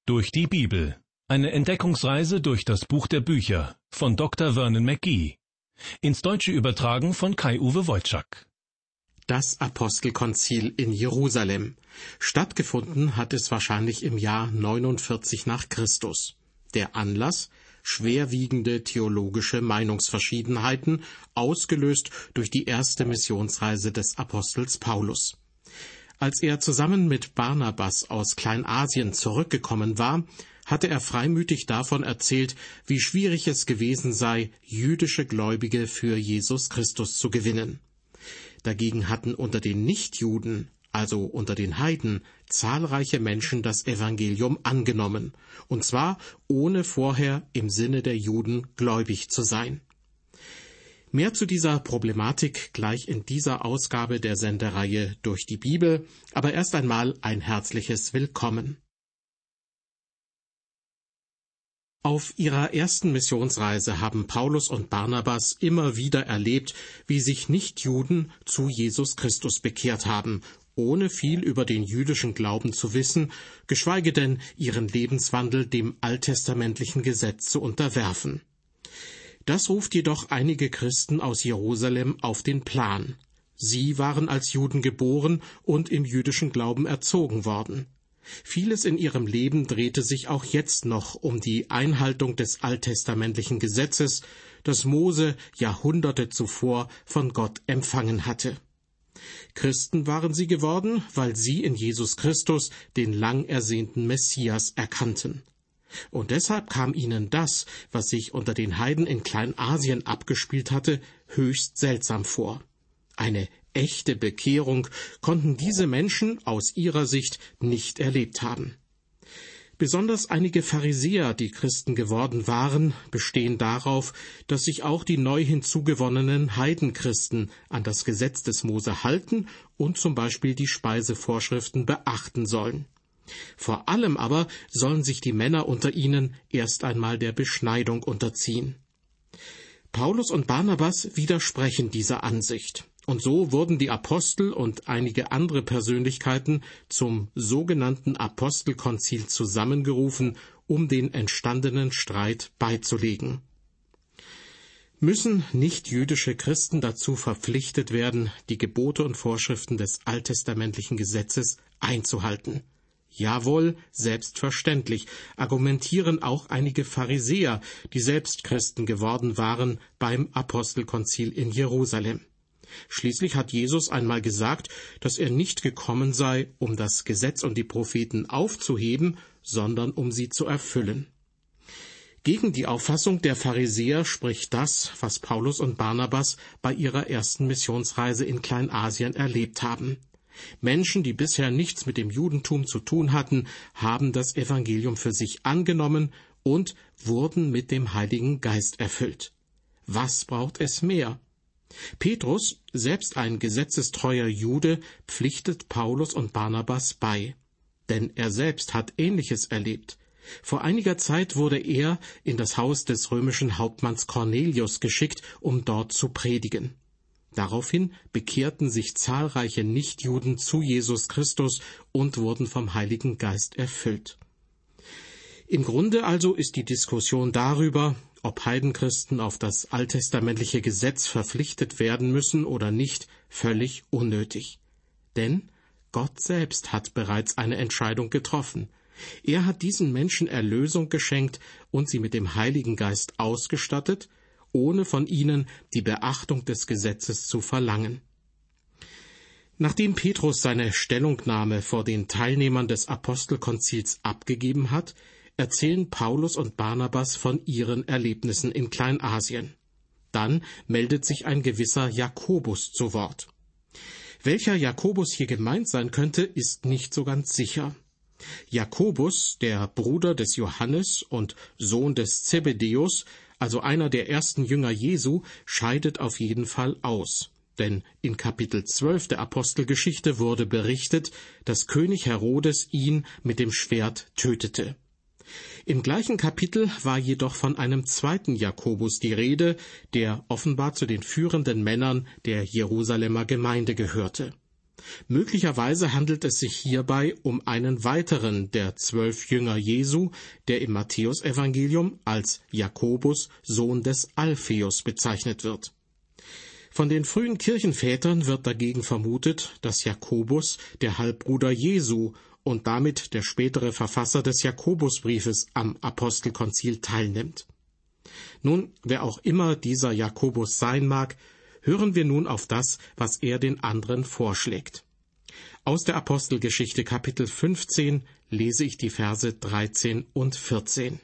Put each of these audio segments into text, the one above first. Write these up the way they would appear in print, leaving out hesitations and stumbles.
Durch die Bibel. Eine Entdeckungsreise durch das Buch der Bücher von Dr. Vernon McGee. Ins Deutsche übertragen von Kai-Uwe Wojczak. Das Apostelkonzil in Jerusalem. Stattgefunden hat es wahrscheinlich im Jahr 49 nach Christus. Der Anlass: schwerwiegende theologische Meinungsverschiedenheiten, ausgelöst durch die erste Missionsreise des Apostels Paulus. Als er zusammen mit Barnabas aus Kleinasien zurückgekommen war, hatte er freimütig davon erzählt, wie schwierig es gewesen sei, jüdische Gläubige für Jesus Christus zu gewinnen. Dagegen hatten unter den Nichtjuden, also unter den Heiden, zahlreiche Menschen das Evangelium angenommen, und zwar ohne vorher im Sinne der Juden gläubig zu sein. Mehr zu dieser Problematik gleich in dieser Ausgabe der Sendereihe Durch die Bibel, aber erst einmal ein herzliches Willkommen. Auf ihrer ersten Missionsreise haben Paulus und Barnabas immer wieder erlebt, wie sich Nichtjuden zu Jesus Christus bekehrt haben, ohne viel über den jüdischen Glauben zu wissen, geschweige denn ihren Lebenswandel dem alttestamentlichen Gesetz zu unterwerfen. Das ruft jedoch einige Christen aus Jerusalem auf den Plan. Sie waren als Juden geboren und im jüdischen Glauben erzogen worden. Vieles in ihrem Leben drehte sich auch jetzt noch um die Einhaltung des alttestamentlichen Gesetzes, das Mose Jahrhunderte zuvor von Gott empfangen hatte. Christen waren sie geworden, weil sie in Jesus Christus den lang ersehnten Messias erkannten. Und deshalb kam ihnen das, was sich unter den Heiden in Kleinasien abgespielt hatte, höchst seltsam vor. Eine echte Bekehrung konnten diese Menschen aus ihrer Sicht nicht erlebt haben. Besonders einige Pharisäer, die Christen geworden waren, bestehen darauf, dass sich auch die neu hinzugewonnenen Heidenchristen an das Gesetz des Mose halten und zum Beispiel die Speisevorschriften beachten sollen. Vor allem aber sollen sich die Männer unter ihnen erst einmal der Beschneidung unterziehen. Paulus und Barnabas widersprechen dieser Ansicht. Und so wurden die Apostel und einige andere Persönlichkeiten zum sogenannten Apostelkonzil zusammengerufen, um den entstandenen Streit beizulegen. Müssen nichtjüdische Christen dazu verpflichtet werden, die Gebote und Vorschriften des alttestamentlichen Gesetzes einzuhalten? Jawohl, selbstverständlich, argumentieren auch einige Pharisäer, die selbst Christen geworden waren, beim Apostelkonzil in Jerusalem. Schließlich hat Jesus einmal gesagt, dass er nicht gekommen sei, um das Gesetz und die Propheten aufzuheben, sondern um sie zu erfüllen. Gegen die Auffassung der Pharisäer spricht das, was Paulus und Barnabas bei ihrer ersten Missionsreise in Kleinasien erlebt haben. Menschen, die bisher nichts mit dem Judentum zu tun hatten, haben das Evangelium für sich angenommen und wurden mit dem Heiligen Geist erfüllt. Was braucht es mehr? Petrus, selbst ein gesetzestreuer Jude, pflichtet Paulus und Barnabas bei. Denn er selbst hat Ähnliches erlebt. Vor einiger Zeit wurde er in das Haus des römischen Hauptmanns Cornelius geschickt, um dort zu predigen. Daraufhin bekehrten sich zahlreiche Nichtjuden zu Jesus Christus und wurden vom Heiligen Geist erfüllt. Im Grunde also ist die Diskussion darüber, ob Heidenchristen auf das alttestamentliche Gesetz verpflichtet werden müssen oder nicht, völlig unnötig. Denn Gott selbst hat bereits eine Entscheidung getroffen. Er hat diesen Menschen Erlösung geschenkt und sie mit dem Heiligen Geist ausgestattet, ohne von ihnen die Beachtung des Gesetzes zu verlangen. Nachdem Petrus seine Stellungnahme vor den Teilnehmern des Apostelkonzils abgegeben hat, erzählen Paulus und Barnabas von ihren Erlebnissen in Kleinasien. Dann meldet sich ein gewisser Jakobus zu Wort. Welcher Jakobus hier gemeint sein könnte, ist nicht so ganz sicher. Jakobus, der Bruder des Johannes und Sohn des Zebedäus, also einer der ersten Jünger Jesu, scheidet auf jeden Fall aus. Denn in Kapitel 12 der Apostelgeschichte wurde berichtet, dass König Herodes ihn mit dem Schwert tötete. Im gleichen Kapitel war jedoch von einem zweiten Jakobus die Rede, der offenbar zu den führenden Männern der Jerusalemer Gemeinde gehörte. Möglicherweise handelt es sich hierbei um einen weiteren der 12 Jünger Jesu, der im Matthäusevangelium als Jakobus, Sohn des Alpheus, bezeichnet wird. Von den frühen Kirchenvätern wird dagegen vermutet, dass Jakobus, der Halbbruder Jesu und damit der spätere Verfasser des Jakobusbriefes, am Apostelkonzil teilnimmt. Nun, wer auch immer dieser Jakobus sein mag, hören wir nun auf das, was er den anderen vorschlägt. Aus der Apostelgeschichte Kapitel 15 lese ich die Verse 13 und 14.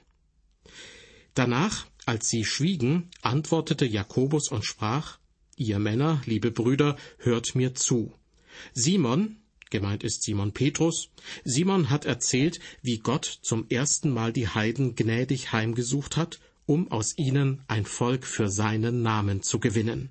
Danach, als sie schwiegen, antwortete Jakobus und sprach: Ihr Männer, liebe Brüder, hört mir zu. Simon, gemeint ist Simon Petrus, Simon hat erzählt, wie Gott zum ersten Mal die Heiden gnädig heimgesucht hat, um aus ihnen ein Volk für seinen Namen zu gewinnen.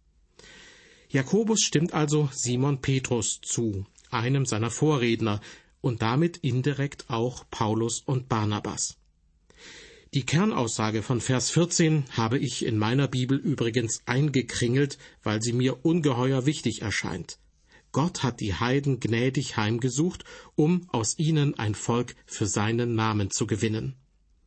Jakobus stimmt also Simon Petrus zu, einem seiner Vorredner, und damit indirekt auch Paulus und Barnabas. Die Kernaussage von Vers 14 habe ich in meiner Bibel übrigens eingekringelt, weil sie mir ungeheuer wichtig erscheint. Gott hat die Heiden gnädig heimgesucht, um aus ihnen ein Volk für seinen Namen zu gewinnen.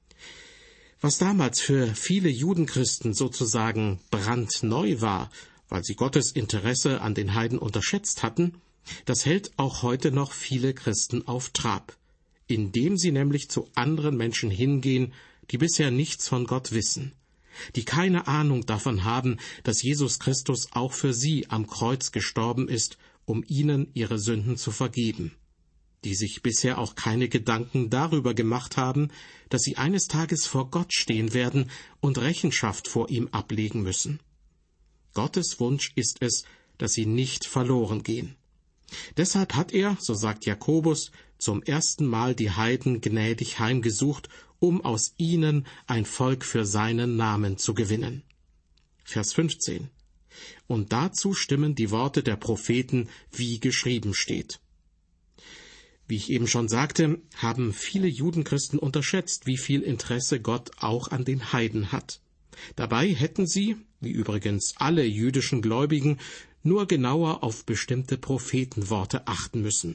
Was damals für viele Judenchristen sozusagen brandneu war, weil sie Gottes Interesse an den Heiden unterschätzt hatten, das hält auch heute noch viele Christen auf Trab, indem sie nämlich zu anderen Menschen hingehen, die bisher nichts von Gott wissen, die keine Ahnung davon haben, dass Jesus Christus auch für sie am Kreuz gestorben ist, um ihnen ihre Sünden zu vergeben, die sich bisher auch keine Gedanken darüber gemacht haben, dass sie eines Tages vor Gott stehen werden und Rechenschaft vor ihm ablegen müssen. Gottes Wunsch ist es, dass sie nicht verloren gehen. Deshalb hat er, so sagt Jakobus, zum ersten Mal die Heiden gnädig heimgesucht, um aus ihnen ein Volk für seinen Namen zu gewinnen. Vers 15. Und dazu stimmen die Worte der Propheten, wie geschrieben steht. Wie ich eben schon sagte, haben viele Judenchristen unterschätzt, wie viel Interesse Gott auch an den Heiden hat. Dabei hätten sie, wie übrigens alle jüdischen Gläubigen, nur genauer auf bestimmte Prophetenworte achten müssen.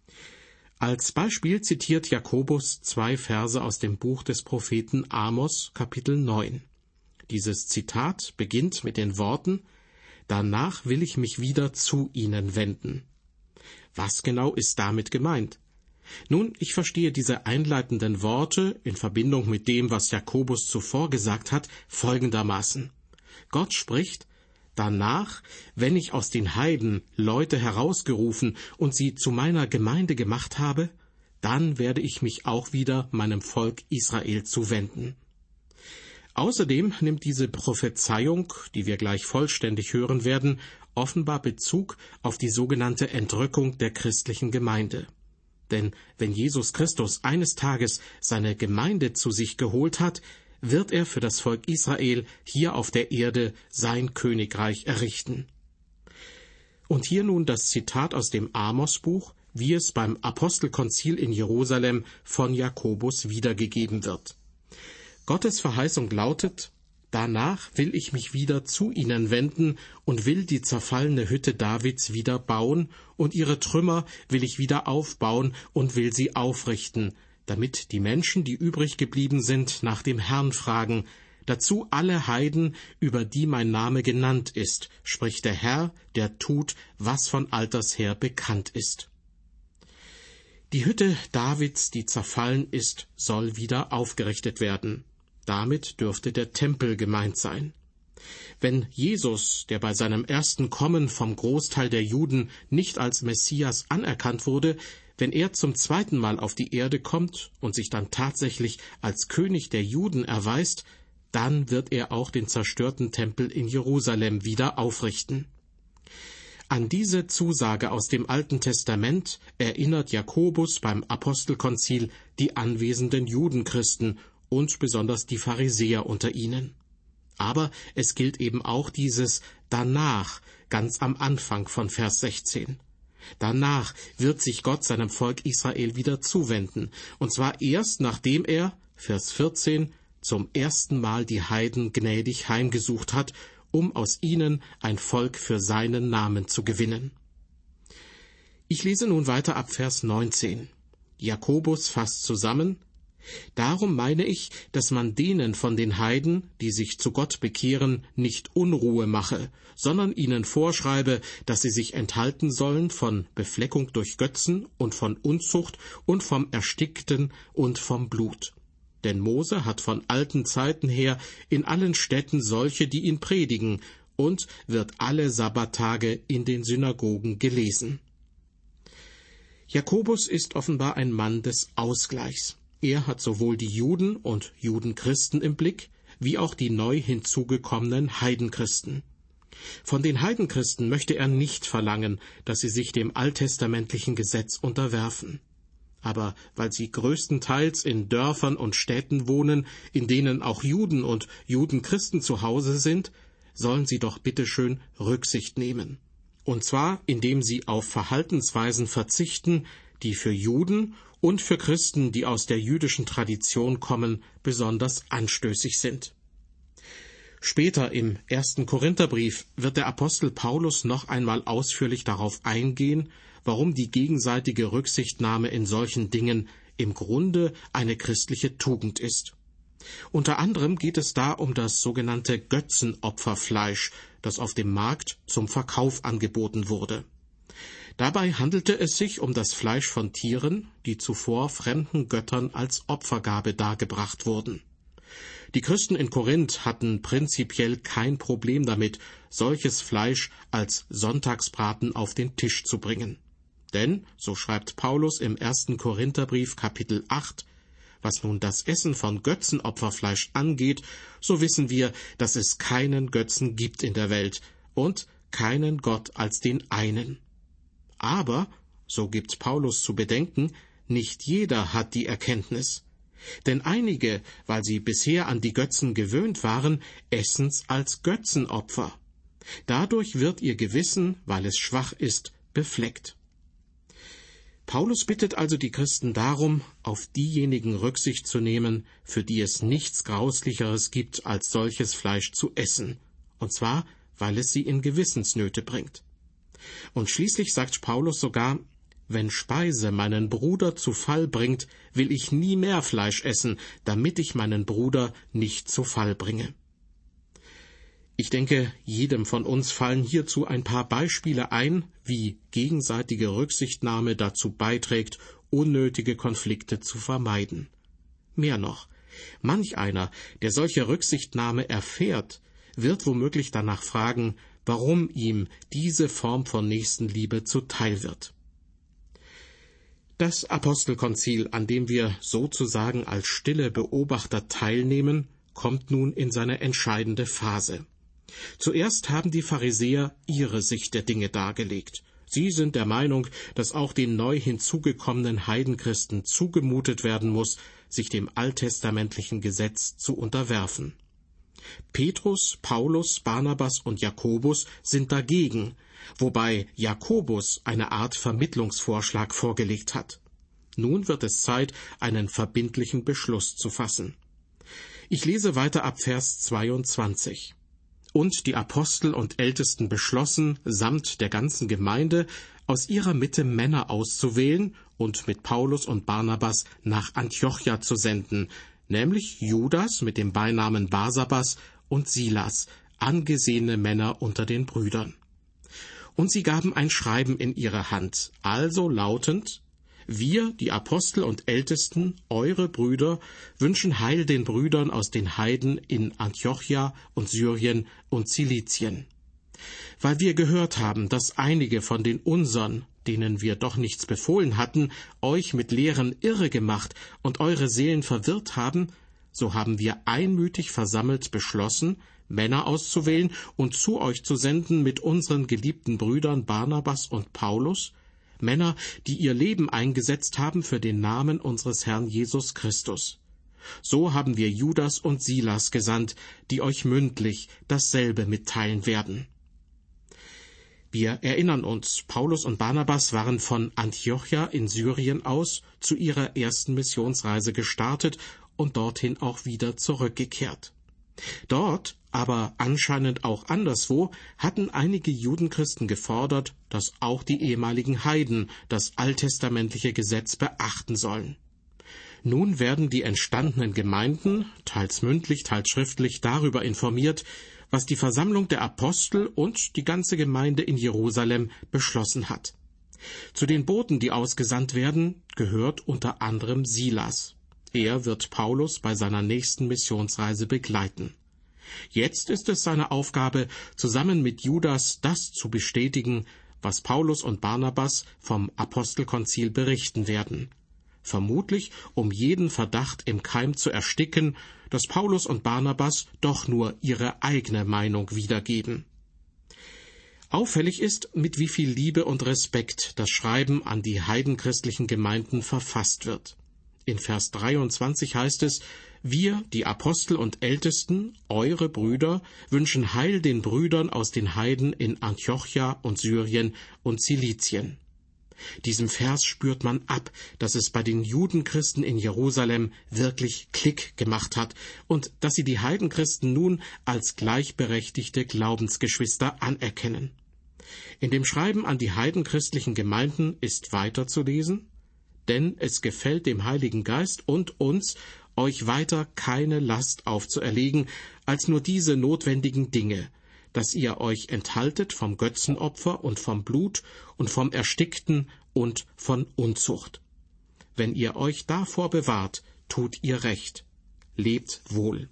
Als Beispiel zitiert Jakobus 2 Verse aus dem Buch des Propheten Amos, Kapitel 9. Dieses Zitat beginnt mit den Worten: Danach will ich mich wieder zu ihnen wenden. Was genau ist damit gemeint? Nun, ich verstehe diese einleitenden Worte in Verbindung mit dem, was Jakobus zuvor gesagt hat, folgendermaßen. Gott spricht: Danach, wenn ich aus den Heiden Leute herausgerufen und sie zu meiner Gemeinde gemacht habe, dann werde ich mich auch wieder meinem Volk Israel zuwenden. Außerdem nimmt diese Prophezeiung, die wir gleich vollständig hören werden, offenbar Bezug auf die sogenannte Entrückung der christlichen Gemeinde. Denn wenn Jesus Christus eines Tages seine Gemeinde zu sich geholt hat, wird er für das Volk Israel hier auf der Erde sein Königreich errichten. Und hier nun das Zitat aus dem Amos-Buch, wie es beim Apostelkonzil in Jerusalem von Jakobus wiedergegeben wird. Gottes Verheißung lautet: Danach will ich mich wieder zu ihnen wenden und will die zerfallene Hütte Davids wieder bauen, und ihre Trümmer will ich wieder aufbauen und will sie aufrichten, damit die Menschen, die übrig geblieben sind, nach dem Herrn fragen, dazu alle Heiden, über die mein Name genannt ist, spricht der Herr, der tut, was von alters her bekannt ist. Die Hütte Davids, die zerfallen ist, soll wieder aufgerichtet werden. Damit dürfte der Tempel gemeint sein. Wenn Jesus, der bei seinem ersten Kommen vom Großteil der Juden nicht als Messias anerkannt wurde, wenn er zum zweiten Mal auf die Erde kommt und sich dann tatsächlich als König der Juden erweist, dann wird er auch den zerstörten Tempel in Jerusalem wieder aufrichten. An diese Zusage aus dem Alten Testament erinnert Jakobus beim Apostelkonzil die anwesenden Judenchristen und besonders die Pharisäer unter ihnen. Aber es gilt eben auch dieses Danach ganz am Anfang von Vers 16. Danach wird sich Gott seinem Volk Israel wieder zuwenden, und zwar erst nachdem er, Vers 14, zum ersten Mal die Heiden gnädig heimgesucht hat, um aus ihnen ein Volk für seinen Namen zu gewinnen. Ich lese nun weiter ab Vers 19. Jakobus fasst zusammen: Darum meine ich, dass man denen von den Heiden, die sich zu Gott bekehren, nicht Unruhe mache, sondern ihnen vorschreibe, dass sie sich enthalten sollen von Befleckung durch Götzen und von Unzucht und vom Erstickten und vom Blut. Denn Mose hat von alten Zeiten her in allen Städten solche, die ihn predigen, und wird alle Sabbattage in den Synagogen gelesen. Jakobus ist offenbar ein Mann des Ausgleichs. Er hat sowohl die Juden und Judenchristen im Blick, wie auch die neu hinzugekommenen Heidenchristen. Von den Heidenchristen möchte er nicht verlangen, dass sie sich dem alttestamentlichen Gesetz unterwerfen. Aber weil sie größtenteils in Dörfern und Städten wohnen, in denen auch Juden und Judenchristen zu Hause sind, sollen sie doch bitteschön Rücksicht nehmen. Und zwar, indem sie auf Verhaltensweisen verzichten, die für Juden und für Christen, die aus der jüdischen Tradition kommen, besonders anstößig sind. Später im 1. Korintherbrief wird der Apostel Paulus noch einmal ausführlich darauf eingehen, warum die gegenseitige Rücksichtnahme in solchen Dingen im Grunde eine christliche Tugend ist. Unter anderem geht es da um das sogenannte Götzenopferfleisch, das auf dem Markt zum Verkauf angeboten wurde. Dabei handelte es sich um das Fleisch von Tieren, die zuvor fremden Göttern als Opfergabe dargebracht wurden. Die Christen in Korinth hatten prinzipiell kein Problem damit, solches Fleisch als Sonntagsbraten auf den Tisch zu bringen. Denn, so schreibt Paulus im 1. Korintherbrief Kapitel 8, was nun das Essen von Götzenopferfleisch angeht, so wissen wir, dass es keinen Götzen gibt in der Welt und keinen Gott als den einen. Aber, so gibt Paulus zu bedenken, nicht jeder hat die Erkenntnis. Denn einige, weil sie bisher an die Götzen gewöhnt waren, essen's als Götzenopfer. Dadurch wird ihr Gewissen, weil es schwach ist, befleckt. Paulus bittet also die Christen darum, auf diejenigen Rücksicht zu nehmen, für die es nichts Grauslicheres gibt, als solches Fleisch zu essen, und zwar, weil es sie in Gewissensnöte bringt. Und schließlich sagt Paulus sogar: Wenn Speise meinen Bruder zu Fall bringt, will ich nie mehr Fleisch essen, damit ich meinen Bruder nicht zu Fall bringe. Ich denke, jedem von uns fallen hierzu ein paar Beispiele ein, wie gegenseitige Rücksichtnahme dazu beiträgt, unnötige Konflikte zu vermeiden. Mehr noch, manch einer, der solche Rücksichtnahme erfährt, wird womöglich danach fragen, warum ihm diese Form von Nächstenliebe zuteil wird. Das Apostelkonzil, an dem wir sozusagen als stille Beobachter teilnehmen, kommt nun in seine entscheidende Phase. Zuerst haben die Pharisäer ihre Sicht der Dinge dargelegt. Sie sind der Meinung, dass auch den neu hinzugekommenen Heidenchristen zugemutet werden muss, sich dem alttestamentlichen Gesetz zu unterwerfen. Petrus, Paulus, Barnabas und Jakobus sind dagegen, wobei Jakobus eine Art Vermittlungsvorschlag vorgelegt hat. Nun wird es Zeit, einen verbindlichen Beschluss zu fassen. Ich lese weiter ab Vers 22. Und die Apostel und Ältesten beschlossen, samt der ganzen Gemeinde, aus ihrer Mitte Männer auszuwählen und mit Paulus und Barnabas nach Antiochia zu senden, nämlich Judas mit dem Beinamen Barsabas und Silas, angesehene Männer unter den Brüdern. Und sie gaben ein Schreiben in ihre Hand, also lautend: Wir, die Apostel und Ältesten, eure Brüder, wünschen Heil den Brüdern aus den Heiden in Antiochia und Syrien und Zilizien. Weil wir gehört haben, dass einige von den unsern, denen wir doch nichts befohlen hatten, euch mit Lehren irre gemacht und eure Seelen verwirrt haben, so haben wir einmütig versammelt beschlossen, Männer auszuwählen und zu euch zu senden mit unseren geliebten Brüdern Barnabas und Paulus, Männer, die ihr Leben eingesetzt haben für den Namen unseres Herrn Jesus Christus. So haben wir Judas und Silas gesandt, die euch mündlich dasselbe mitteilen werden. Wir erinnern uns, Paulus und Barnabas waren von Antiochia in Syrien aus zu ihrer ersten Missionsreise gestartet und dorthin auch wieder zurückgekehrt. Dort, aber anscheinend auch anderswo, hatten einige Judenchristen gefordert, dass auch die ehemaligen Heiden das alttestamentliche Gesetz beachten sollen. Nun werden die entstandenen Gemeinden, teils mündlich, teils schriftlich, darüber informiert, was die Versammlung der Apostel und die ganze Gemeinde in Jerusalem beschlossen hat. Zu den Boten, die ausgesandt werden, gehört unter anderem Silas. Er wird Paulus bei seiner nächsten Missionsreise begleiten. Jetzt ist es seine Aufgabe, zusammen mit Judas das zu bestätigen, was Paulus und Barnabas vom Apostelkonzil berichten werden. Vermutlich, um jeden Verdacht im Keim zu ersticken, dass Paulus und Barnabas doch nur ihre eigene Meinung wiedergeben. Auffällig ist, mit wie viel Liebe und Respekt das Schreiben an die heidenchristlichen Gemeinden verfasst wird. In Vers 23 heißt es: Wir, die Apostel und Ältesten, eure Brüder, wünschen Heil den Brüdern aus den Heiden in Antiochia und Syrien und Zilizien. Diesem Vers spürt man ab, dass es bei den Judenchristen in Jerusalem wirklich Klick gemacht hat und dass sie die Heidenchristen nun als gleichberechtigte Glaubensgeschwister anerkennen. In dem Schreiben an die heidenchristlichen Gemeinden ist weiter zu lesen: Denn es gefällt dem Heiligen Geist und uns, euch weiter keine Last aufzuerlegen, als nur diese notwendigen Dinge, dass ihr euch enthaltet vom Götzenopfer und vom Blut und vom Erstickten und von Unzucht. Wenn ihr euch davor bewahrt, tut ihr recht. Lebt wohl.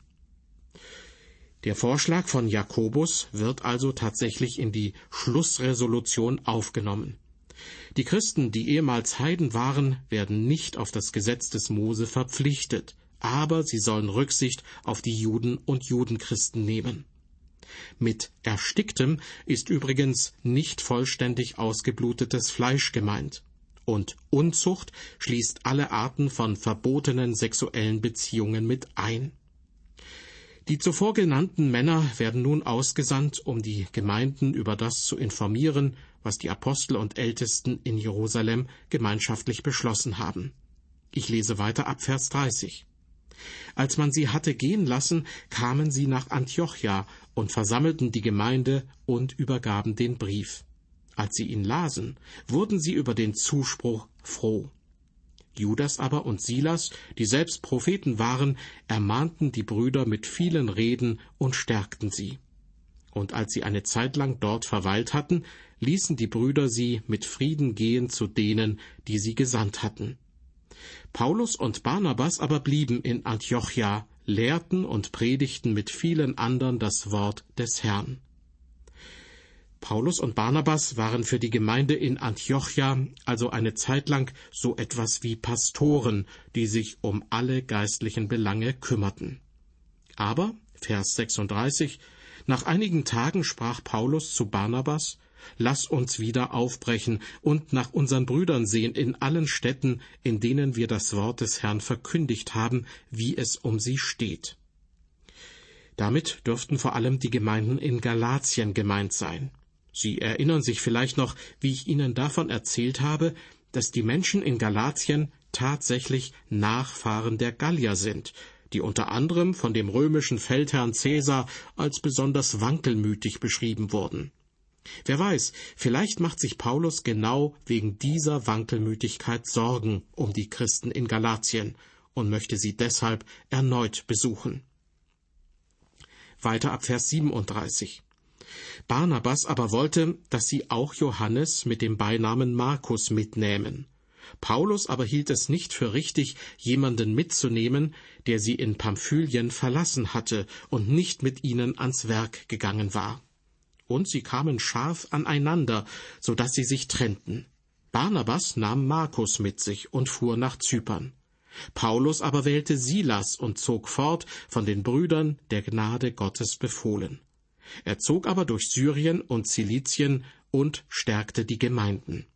Der Vorschlag von Jakobus wird also tatsächlich in die Schlussresolution aufgenommen. Die Christen, die ehemals Heiden waren, werden nicht auf das Gesetz des Mose verpflichtet, aber sie sollen Rücksicht auf die Juden und Judenchristen nehmen. Mit Ersticktem ist übrigens nicht vollständig ausgeblutetes Fleisch gemeint. Und Unzucht schließt alle Arten von verbotenen sexuellen Beziehungen mit ein. Die zuvor genannten Männer werden nun ausgesandt, um die Gemeinden über das zu informieren, was die Apostel und Ältesten in Jerusalem gemeinschaftlich beschlossen haben. Ich lese weiter ab Vers 30. Als man sie hatte gehen lassen, kamen sie nach Antiochia und versammelten die Gemeinde und übergaben den Brief. Als sie ihn lasen, wurden sie über den Zuspruch froh. Judas aber und Silas, die selbst Propheten waren, ermahnten die Brüder mit vielen Reden und stärkten sie. Und als sie eine Zeit lang dort verweilt hatten, ließen die Brüder sie mit Frieden gehen zu denen, die sie gesandt hatten. Paulus und Barnabas aber blieben in Antiochia, lehrten und predigten mit vielen anderen das Wort des Herrn. Paulus und Barnabas waren für die Gemeinde in Antiochia also eine Zeit lang so etwas wie Pastoren, die sich um alle geistlichen Belange kümmerten. Aber, Vers 36, nach einigen Tagen sprach Paulus zu Barnabas: Lass uns wieder aufbrechen und nach unseren Brüdern sehen in allen Städten, in denen wir das Wort des Herrn verkündigt haben, wie es um sie steht. Damit dürften vor allem die Gemeinden in Galatien gemeint sein. Sie erinnern sich vielleicht noch, wie ich Ihnen davon erzählt habe, dass die Menschen in Galatien tatsächlich Nachfahren der Gallier sind, die unter anderem von dem römischen Feldherrn Caesar als besonders wankelmütig beschrieben wurden. Wer weiß, vielleicht macht sich Paulus genau wegen dieser Wankelmütigkeit Sorgen um die Christen in Galatien und möchte sie deshalb erneut besuchen. Weiter ab Vers 37. Barnabas aber wollte, dass sie auch Johannes mit dem Beinamen Markus mitnähmen. Paulus aber hielt es nicht für richtig, jemanden mitzunehmen, der sie in Pamphylien verlassen hatte und nicht mit ihnen ans Werk gegangen war. Und sie kamen scharf aneinander, so dass sie sich trennten. Barnabas nahm Markus mit sich und fuhr nach Zypern. Paulus aber wählte Silas und zog fort, von den Brüdern der Gnade Gottes befohlen. Er zog aber durch Syrien und Zilizien und stärkte die Gemeinden.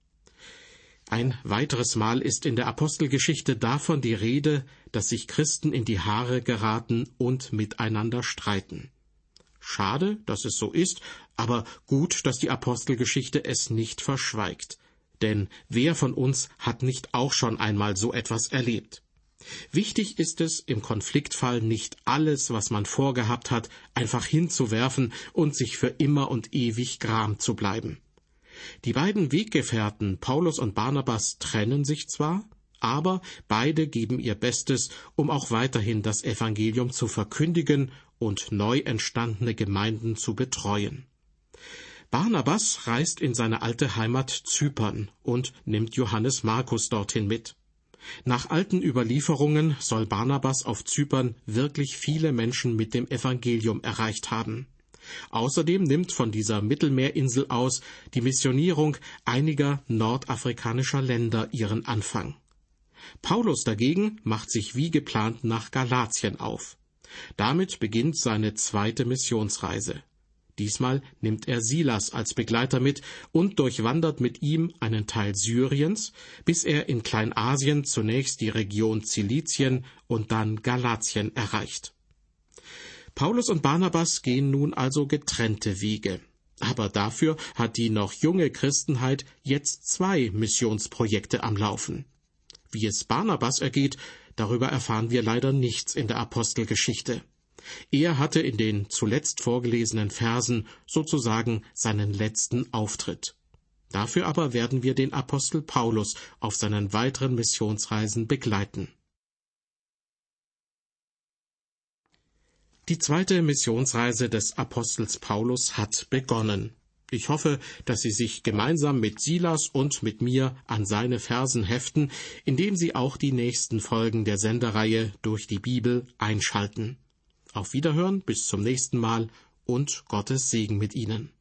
Ein weiteres Mal ist in der Apostelgeschichte davon die Rede, dass sich Christen in die Haare geraten und miteinander streiten. Schade, dass es so ist, aber gut, dass die Apostelgeschichte es nicht verschweigt. Denn wer von uns hat nicht auch schon einmal so etwas erlebt? Wichtig ist es, im Konfliktfall nicht alles, was man vorgehabt hat, einfach hinzuwerfen und sich für immer und ewig gram zu bleiben. Die beiden Weggefährten Paulus und Barnabas trennen sich zwar, aber beide geben ihr Bestes, um auch weiterhin das Evangelium zu verkündigen und neu entstandene Gemeinden zu betreuen. Barnabas reist in seine alte Heimat Zypern und nimmt Johannes Markus dorthin mit. Nach alten Überlieferungen soll Barnabas auf Zypern wirklich viele Menschen mit dem Evangelium erreicht haben. Außerdem nimmt von dieser Mittelmeerinsel aus die Missionierung einiger nordafrikanischer Länder ihren Anfang. Paulus dagegen macht sich wie geplant nach Galatien auf. Damit beginnt seine zweite Missionsreise. Diesmal nimmt er Silas als Begleiter mit und durchwandert mit ihm einen Teil Syriens, bis er in Kleinasien zunächst die Region Zilizien und dann Galatien erreicht. Paulus und Barnabas gehen nun also getrennte Wege. Aber dafür hat die noch junge Christenheit jetzt 2 Missionsprojekte am Laufen. Wie es Barnabas ergeht, darüber erfahren wir leider nichts in der Apostelgeschichte. Er hatte in den zuletzt vorgelesenen Versen sozusagen seinen letzten Auftritt. Dafür aber werden wir den Apostel Paulus auf seinen weiteren Missionsreisen begleiten. Die zweite Missionsreise des Apostels Paulus hat begonnen. Ich hoffe, dass Sie sich gemeinsam mit Silas und mit mir an seine Versen heften, indem Sie auch die nächsten Folgen der Sendereihe durch die Bibel einschalten. Auf Wiederhören, bis zum nächsten Mal und Gottes Segen mit Ihnen.